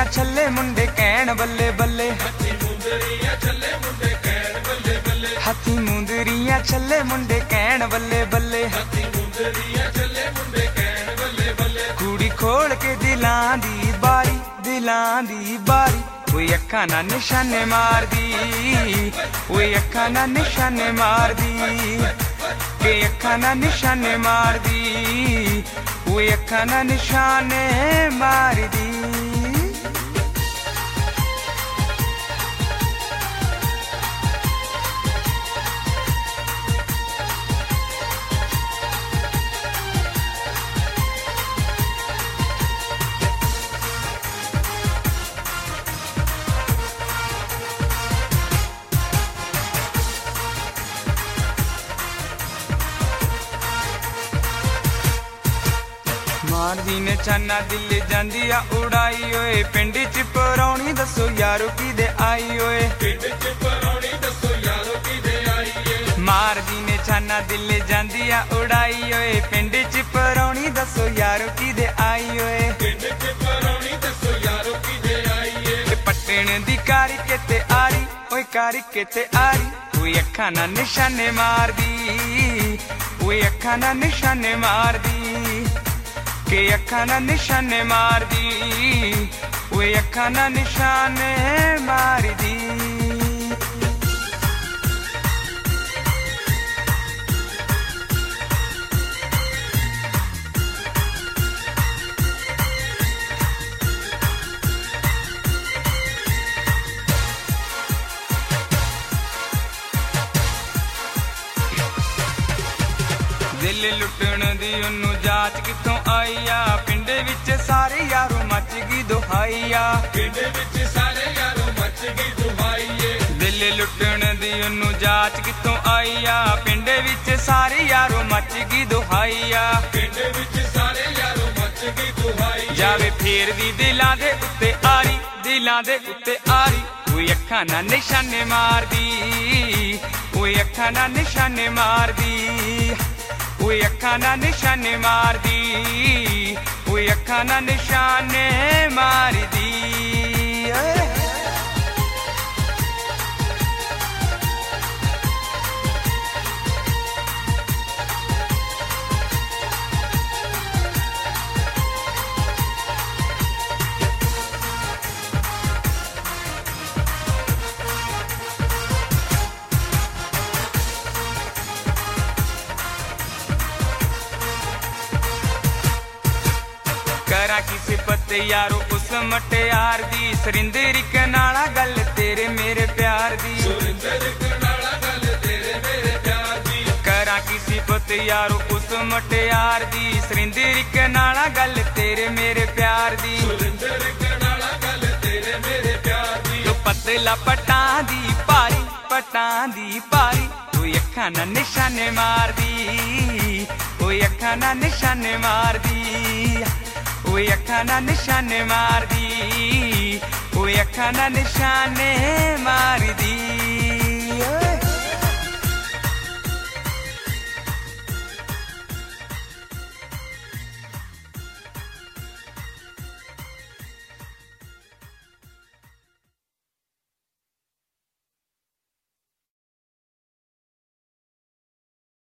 छल्ले मुंडे कहण बल्ले बल्ले, हथी मुंदरियां छल्ले मुंडे कहण बल्ले बल्ले, हथी मुंदरियां छल्ले मुंडे कहण बल्ले बल्ले, हथी मुंदरियां छल्ले मुंडे कहण बल्ले बल्ले। कुड़ी खोल के दिलां दी बारी, दिलां दी बारी, कोई अखा ना निशाने मार दी, कोई अखा ना निशाने मार दी, के अखा ना निशाने मार दी, कोई अखा ना निशाने मार दी। मारदी ने छाना दिल जांदी आ उड़ाई ओए, पिंड च परौनी दसो यारो किदे आई ओए, पिंड च परौनी दसो यारो किदे आई ए। मारदी ने छाना दिल जांदी आ उड़ाई ओए, पिंड च परौनी दसो यारो किदे आई ओए, पिंड च परौनी दसो यारो किदे आई ए। पट्टण दी कारी केते आरी, ओए कारी केते आरी, कोई अखा ना निशाने मार दी, कोई अखा ना निशाने मार दी, के अखा ना निशाने मार दी, कोई अखा ना निशाने मार दी। दिल लुटण दी ओनू जाच किथों आई आ, पिंड विच सारे यारों मच गई दुहाई आ, पिंड विच सारे यारो मच गई दुहाई ए। दिल लुटण दी ओनू जाच किथों आई आ, पिंड विच सारे यारों मच गई दुहाई आ, पिंड विच सारे यारो मच गई दुहाई ए। जावे फेर दी दिलां दे उत्ते आरी, दिलां दे उत्ते आरी, कोई अखा ना निशाने मार दी, कोई अखा ना निशाने मार दी, कोई अखा ना निशाने मार दी, कोई अखा ना निशाने मार दी। करा की सिफत यारो उस मटियार दी, सरिंदर कनाला गल तेरे मेरे प्यार दी, सुरिंदर कनाला गल तेरे मेरे प्यार दी। करा की सिफत यारो उस मटियार दी, सरिंदर कनाला गल तेरे मेरे प्यार दी, सुरिंदर कनाला गल तेरे मेरे प्यार दी। तो पतला पटां दी पारी, पटां दी पारी, कोई अखा ना निशाने मार दी, कोई अखा ना निशाने मार दी, कोई अखा ना निशाने मार दी, कोई अखा ना निशाने मार दी।